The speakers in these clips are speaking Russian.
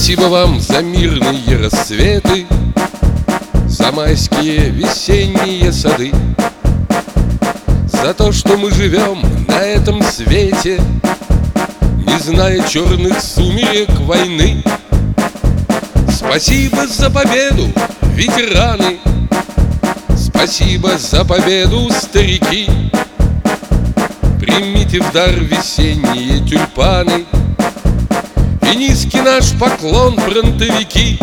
Спасибо вам за мирные рассветы, за майские весенние сады, за то, что мы живем на этом свете, не зная черных сумерек войны. Спасибо за победу, ветераны, спасибо за победу, старики. Примите в дар весенние тюльпаны и низкий наш поклон, фронтовики.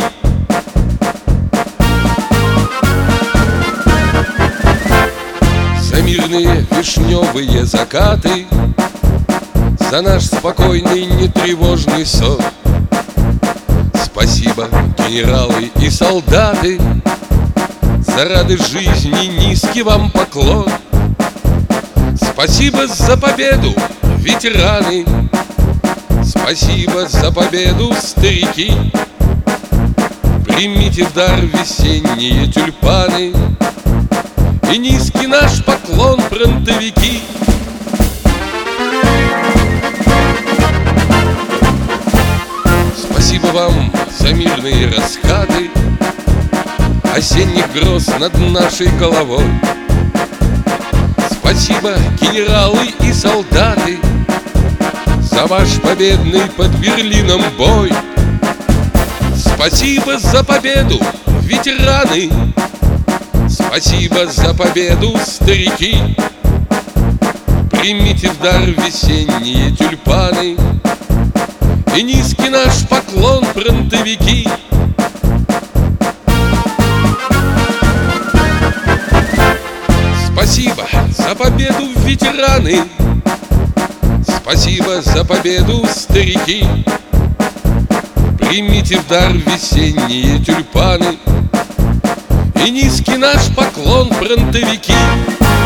За мирные вишневые закаты, за наш спокойный нетревожный сон. Спасибо, генералы и солдаты, за радость жизни низкий вам поклон. Спасибо за победу, ветераны, спасибо за победу, старики. Примите в дар весенние тюльпаны и низкий наш поклон, фронтовики. Спасибо вам за мирные раскаты осенних гроз над нашей головой. Спасибо, генералы и солдаты, за ваш победный под Берлином бой. Спасибо за победу, ветераны, спасибо за победу, старики. Примите в дар весенние тюльпаны и низкий наш поклон, фронтовики. Спасибо за победу, ветераны, спасибо за победу, старики. Примите в дар весенние тюльпаны и низкий наш поклон, фронтовики.